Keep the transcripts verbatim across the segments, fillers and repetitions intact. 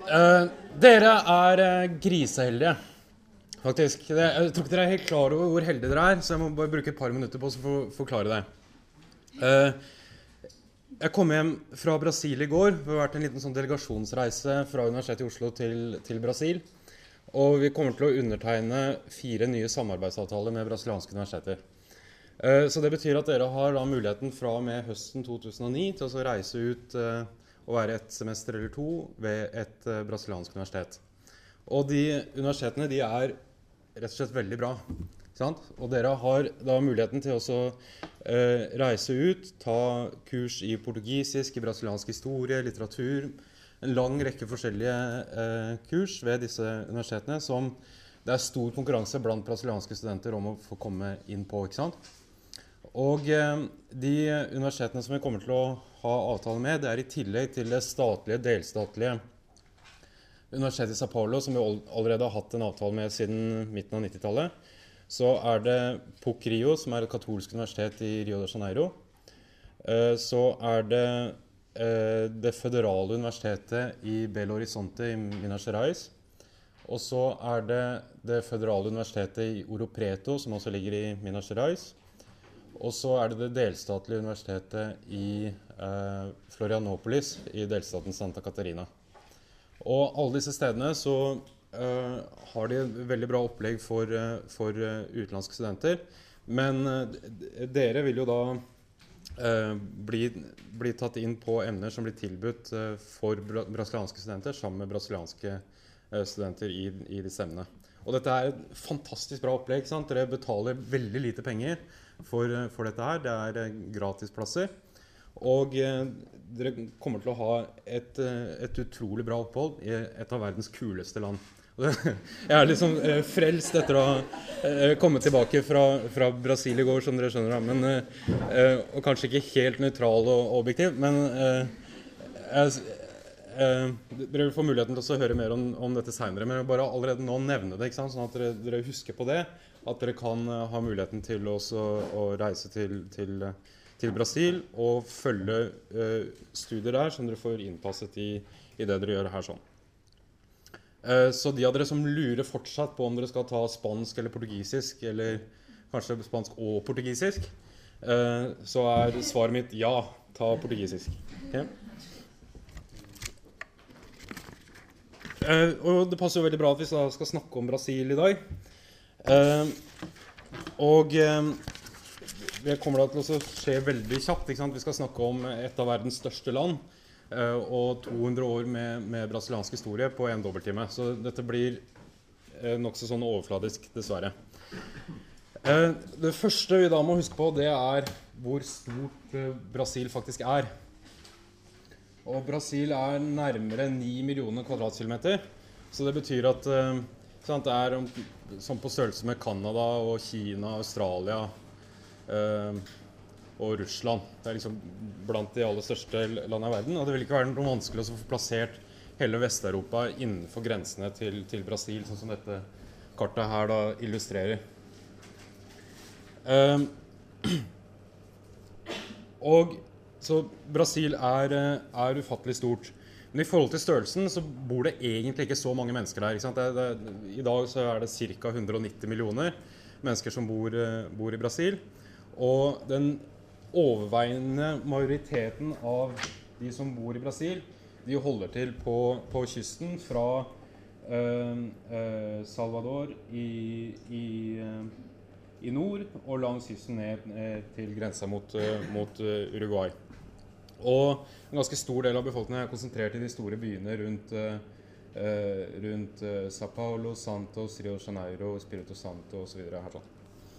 Eh, dere er eh, griseheldige, faktisk. Det, jeg tror ikke dere er helt klar over hvor heldige dere er, så jeg må bare bruke et par minutter på å for, forklare det. Eh, jeg kom hjem fra Brasil i går. Vi har vært en liten sånn delegasjonsreise fra Universitetet i Oslo til, til Brasil. Og vi kommer til å undertegne fire nye samarbeidsavtaler med brasilianske universiteter. Eh, så det betyr at dere har da muligheten fra og med høsten to tusen og ni til å reise ut eh, og være et semester eller to ved et uh, brasiliansk universitet. Og de universitetene de er rett og slett veldig bra. Sant? Og dere har da muligheten til å uh, reise ut, ta kurs i portugisisk, i brasiliansk historie, litteratur, en lang rekke forskjellige uh, kurs ved disse universitetene som det er stor konkurranse blant brasilianske studenter om å få komme inn på, ikke sant? Og uh, de universitetene som vi kommer til å ha avtale med, det er i tillegg til det statlige, delstatlige Universitetet i São Paulo, som vi allerede har hatt en avtale med siden midten av nittitallet. Så er det PUC Rio, som er et katolsk universitet i Rio de Janeiro. Så er det det føderale universitetet i Belo Horizonte i Minas Gerais. Og så er det det føderale universitetet i Ouro Preto, som også ligger i Minas Gerais. Og så er det det delstatlige universitetet i eh, Florianópolis i delstaten Santa Catarina. Og alle disse stedene så eh, har de veldig bra opplegg for, uh, for uh, utenlandske studenter. Men uh, dere vil jo da uh, bli, bli tatt inn på emner som blir tilbudt uh, for bra brasilianske studenter sammen med brasilianske uh, studenter i, i disse emnene. Og dette er et fantastisk bra opplegg, sant? Dere betaler veldig lite penger For, for dette her. Det er gratisplasser. Og eh, dere kommer til å ha et, et utrolig bra opphold i et av verdens kuleste land. Jeg er liksom eh, frelst etter å ha eh, kommet tilbake fra, fra Brasil i går, som dere skjønner. Men, eh, og kanskje ikke helt nøytral og objektiv, men eh, jeg, eh, dere vil få muligheten til å høre mer om, om dette senere. Men jeg vil bare allerede nå nevne det, ikke sant? Sånn at dere, dere husker på det. At dere kan ha muligheten til også å reise til, til, til Brasil og følge uh, studier der som dere får innpasset i, i det dere gjør her sånn. Uh, så de av dere som lurer fortsatt på om dere skal ta spansk eller portugisisk, eller kanskje spansk og portugisisk, uh, så er svaret mitt ja, ta portugisisk. Okay? Uh, og det passer jo veldig bra at vi skal snakke om Brasil i dag. Uh, og uh, det kommer da til å skje veldig kjapt, ikke sant? Vi skal snakke om et av verdens største land uh, og to hundre år med, med brasiliansk historie på en dobbelttime. Så dette blir uh, nok så sånn overfladisk, dessverre. Uh, det første vi da må huske på, det er hvor stort uh, Brasil faktisk er. Og Brasil er nærmere ni millioner kvadratkilometer, så det betyr at uh, det er om, sånn på størrelse med Canada og Kina, Australia eh, og Russland. Det er liksom blant de aller største landene i verden, og det vil ikke være noe vanskelig å få plassert hele Vest-Europa innenfor grensene til, til Brasil, sånn som dette kartet her da illustrerer. Eh, og så Brasil er, er ufattelig stort. Men i forhold til størrelsen så bor det egentlig ikke så mange mennesker der. Ikke sant? Det, det, I dag så er det ca. hundre og nitti millioner mennesker som bor, bor i Brasil. Og den overveiende majoriteten av de som bor i Brasil, de holder til på, på kysten fra eh, eh, Salvador i, i, i nord og langs kysten ned, ned til grensa mot, mot Uruguay. Og en ganske stor del av befolkningen er konsentrert i de store byene rundt, uh, rundt uh, São Paulo, Santos, Rio de Janeiro, Espírito Santo og så videre her sånn.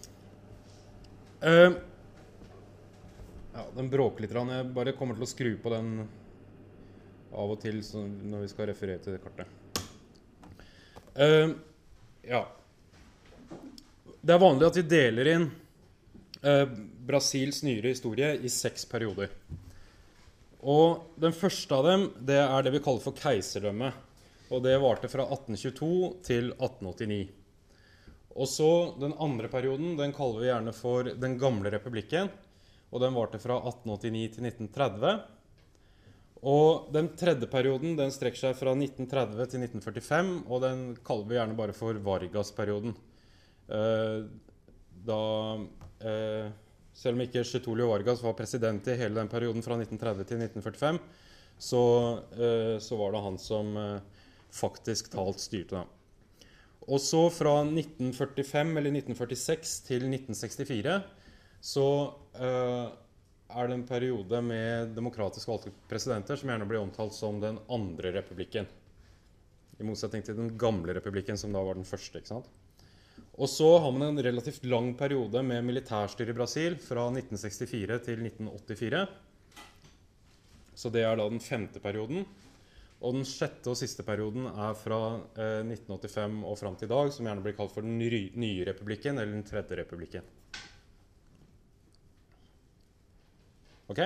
Uh, ja, den bråker litt. Jeg bare kommer til å skru på den av og til når vi skal referere til det kartet. Uh, ja. Det er vanlig at vi deler inn uh, Brasils nyere historie i seks perioder. Og den første av dem, det er det vi kaller for keiserdømme. Og det varte fra atten tjueto til atten åttini. Og så den andre perioden, den kaller vi gjerne for den gamle republikken. Og den varte fra atten åttini til nitten tretti. Og den tredje perioden, den strekker seg fra nitten tretti til nitten førtifem, og den kaller vi gjerne bare for Vargas-perioden. Eh, da, eh, selv om ikke Getúlio Vargas var president i hele den perioden fra nitten tretti til nitten førtifem, så, eh, så var det han som eh, faktisk talt styrte da. Og så fra nitten førtifem eller nitten førtiseks til nitten sekstifire, så eh, er det en periode med demokratisk valgte presidenter som gjerne blir omtalt som den andre republikken. I motsetning til den gamle republikken som da var den første, ikke sant? Og så har man en relativt lang periode med militærstyre i Brasil fra nitten sekstifire til nitten åttifire. Så det er da den femte perioden. Og den sjette og siste perioden er fra eh, nitten åttifem og frem til i dag, som gjerne blir kalt for den nye, nye republikken, eller den tredje republikken. Ok?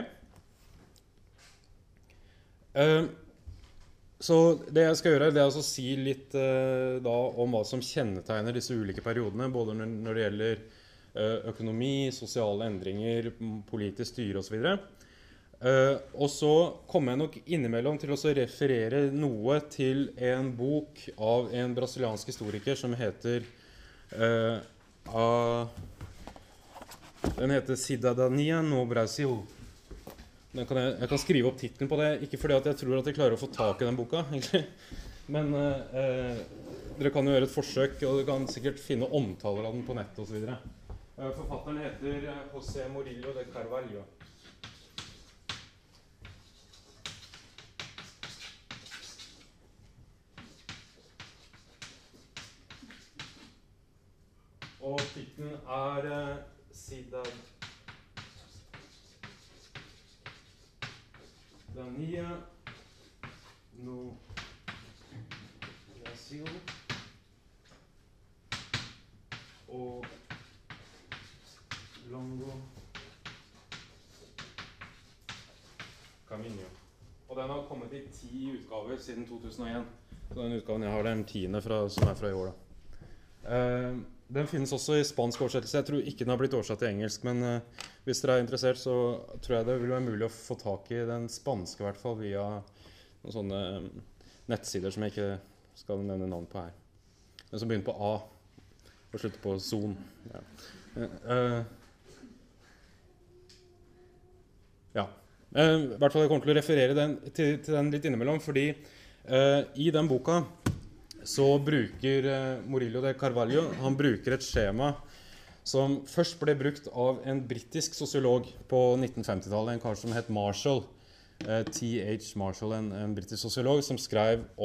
Uh, så det jeg skal gjøre, det er å si litt uh, da, om hva som kjennetegner disse ulike periodene, både når, når det gjelder uh, økonomi, sosiale endringer, politisk styre og så videre. Uh, og så kommer jeg nok innimellom til å referere noe til en bok av en brasiliansk historiker som heter uh, uh, den heter Cidadania no Brasil. Den kan jeg, jeg kan skrive opp titlen på det, ikke fordi at jeg tror at jeg klarer å få tak i den boka, egentlig. Men uh, dere kan jo gjøre et forsøk, og dere kan sikkert finne omtaler av den på nettet og så videre. Uh, forfatteren heter José Murillo de Carvalho. Og titlen er uh, Cidadania no Brasil og Longo Caminho. Og den har kommet i ti utgaver siden to tusen og en. Så den utgaven jeg har, det er den tiende fra, som er fra i år da. Uh, Den finnes også i spansk oversettelse. Jeg tror ikke den har blitt oversatt til engelsk, men uh, hvis dere er interessert, så tror jeg det vil være mulig å få tak i den spanske, i hvert fall, via noen sånne um, nettsider som jeg ikke skal nevne navn på her. Den som begynner på A og slutter på Zon. Ja. Uh, ja. Uh, I hvert fall jeg kommer til å referere den, til, til den litt innimellom, fordi uh, i den boka så bruker eh, Murillo de Carvalho, han bruker et skjema som først ble brukt av en britisk sosiolog på nitten femti-tallet, en kar som het Marshall, eh, T H Marshall, en, en britisk sosiolog som skrev